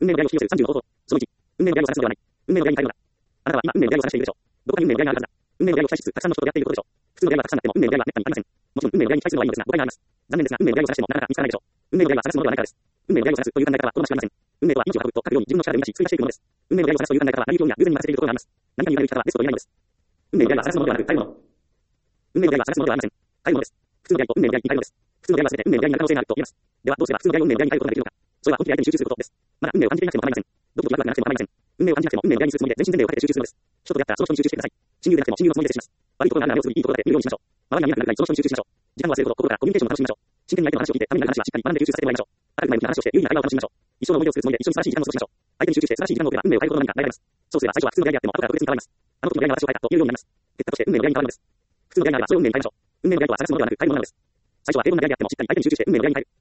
運命の出会いを引き寄せる30の方法。その1、運命の出会いを探すのではない。運命の出会いに変えるのだ。あなたは今運命の出会いを探しているでしょう。どこかに運命の出会いがあるはずだ。運命の出会いを期待しつつ、たくさんの人と出会っていることでしょう。普通の出会いはたくさんあっても、運命の出会いはめったにありません。もちろん運命の出会いに期待するのはいいのですが、誤解があります。残念ですが、運命の出会いを探してもなかなか見つからないでしょう。運命の出会いは探すものではないからです。運命の出会いを探すという考え方は好ましくありません。運命とは命を運ぶと書くように自分の力で生み出し、追加していくものです。運命の出会いを探すという考え方は成り行きや偶然に任せているところがあります。何かに言われる生き方はベストと言えないのです。運命の出会いは探すものではなく、変えるもの。運命の出会いは探すものではありません。変えるものです。普通の出会いと運命の出会いに変えるのです。普通の出会いは全て運命の出会いになる可能性があると言えます。では、どうすれば普通の出会いを運命の出会いに変えることができるのか。それは本気で相手に集中することです。まだ運命を感じていなくても構いません。どこかにワクワクがなくても構いません。運命を感じなくても運命の出会いにするつもりで全身全霊をかけて集中するのです。人と出会ったらその人に集中してください。親友でなくても親友のつもりで接します。悪いところがあるなら目をつぶりいいところだけ見るようにしましょう。周りが見えなくなるくらいその人に集中しましょう。時間を忘れること、心からコミュニケーションを楽しみましょう。真剣に相手の話を聞いて、ためになる話はしっかり学んで吸収させてもらいましょう。明るく前向きな話をして有意義な会話を楽しみましょう。一生の思い出を作るつもりで一緒に素晴らしい時間を過ごしましょう。相手に集中して素晴らしい時間を送れば運命を変えることの何か変えられます。そうすれば最初は普通の出会いであっても後から特別に変わります。あの時の出会いが私を変えたと言えるようになります。結果として運命の出会いに変わるのです。普通の出会いがあればそれを運命に変えましょう。運命の出会いとは探すものではなく変えるものなのです。最初は平凡な出会いであってもしっかり相手に集中して運命の出会いに変える。